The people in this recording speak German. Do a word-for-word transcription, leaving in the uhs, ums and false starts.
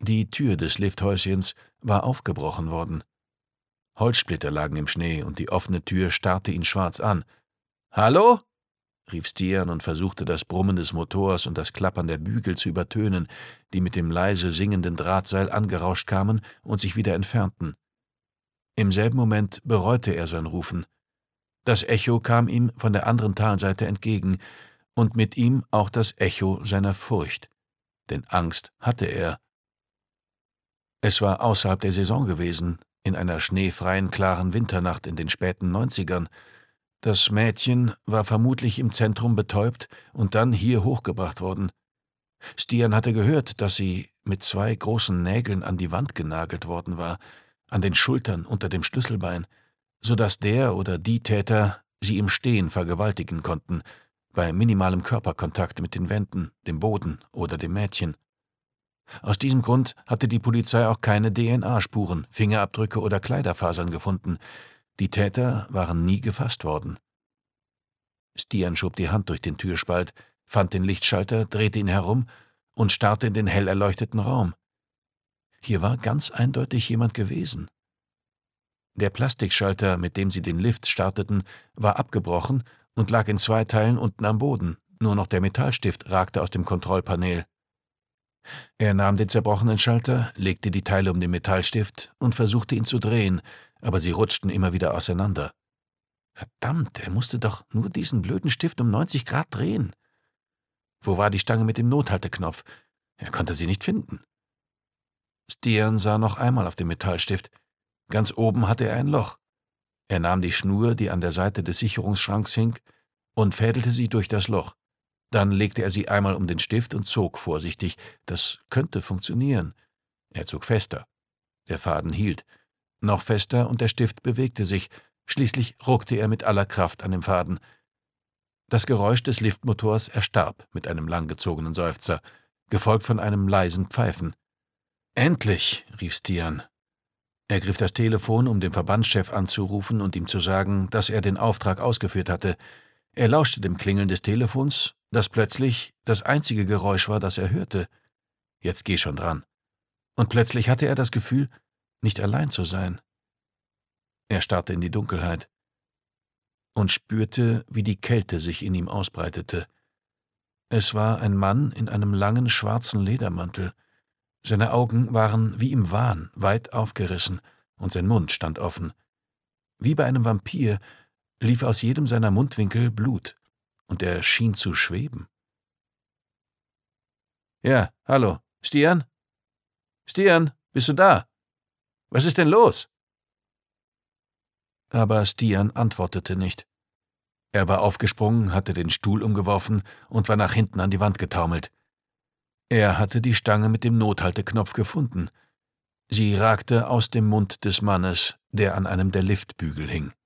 Die Tür des Lifthäuschens war aufgebrochen worden. Holzsplitter lagen im Schnee und die offene Tür starrte ihn schwarz an. »Hallo?« rief Stian und versuchte, das Brummen des Motors und das Klappern der Bügel zu übertönen, die mit dem leise singenden Drahtseil angerauscht kamen und sich wieder entfernten. Im selben Moment bereute er sein Rufen. Das Echo kam ihm von der anderen Talseite entgegen und mit ihm auch das Echo seiner Furcht. Denn Angst hatte er. Es war außerhalb der Saison gewesen, in einer schneefreien, klaren Winternacht in den späten Neunzigern. Das Mädchen war vermutlich im Zentrum betäubt und dann hier hochgebracht worden. Stian hatte gehört, dass sie mit zwei großen Nägeln an die Wand genagelt worden war, an den Schultern unter dem Schlüsselbein, so dass der oder die Täter sie im Stehen vergewaltigen konnten, bei minimalem Körperkontakt mit den Wänden, dem Boden oder dem Mädchen. Aus diesem Grund hatte die Polizei auch keine D N A-Spuren, Fingerabdrücke oder Kleiderfasern gefunden. Die Täter waren nie gefasst worden. Stian schob die Hand durch den Türspalt, fand den Lichtschalter, drehte ihn herum und starrte in den hell erleuchteten Raum. Hier war ganz eindeutig jemand gewesen. Der Plastikschalter, mit dem sie den Lift starteten, war abgebrochen und lag in zwei Teilen unten am Boden. Nur noch der Metallstift ragte aus dem Kontrollpanel. Er nahm den zerbrochenen Schalter, legte die Teile um den Metallstift und versuchte ihn zu drehen, aber sie rutschten immer wieder auseinander. Verdammt, er musste doch nur diesen blöden Stift um neunzig Grad drehen. Wo war die Stange mit dem Nothalteknopf? Er konnte sie nicht finden. Stian sah noch einmal auf den Metallstift. Ganz oben hatte er ein Loch. Er nahm die Schnur, die an der Seite des Sicherungsschranks hing, und fädelte sie durch das Loch. Dann legte er sie einmal um den Stift und zog vorsichtig. Das könnte funktionieren. Er zog fester. Der Faden hielt. Noch fester und der Stift bewegte sich. Schließlich ruckte er mit aller Kraft an dem Faden. Das Geräusch des Liftmotors erstarb mit einem langgezogenen Seufzer, gefolgt von einem leisen Pfeifen. »Endlich«, rief Stian. Er griff das Telefon, um den Verbandschef anzurufen und ihm zu sagen, dass er den Auftrag ausgeführt hatte. Er lauschte dem Klingeln des Telefons, das plötzlich das einzige Geräusch war, das er hörte. Jetzt geh schon dran. Und plötzlich hatte er das Gefühl, nicht allein zu sein. Er starrte in die Dunkelheit und spürte, wie die Kälte sich in ihm ausbreitete. Es war ein Mann in einem langen schwarzen Ledermantel. Seine Augen waren wie im Wahn weit aufgerissen und sein Mund stand offen. Wie bei einem Vampir lief aus jedem seiner Mundwinkel Blut, und er schien zu schweben. »Ja, hallo, Stian? Stian, bist du da? Was ist denn los?« Aber Stian antwortete nicht. Er war aufgesprungen, hatte den Stuhl umgeworfen und war nach hinten an die Wand getaumelt. Er hatte die Stange mit dem Nothalteknopf gefunden. Sie ragte aus dem Mund des Mannes, der an einem der Liftbügel hing.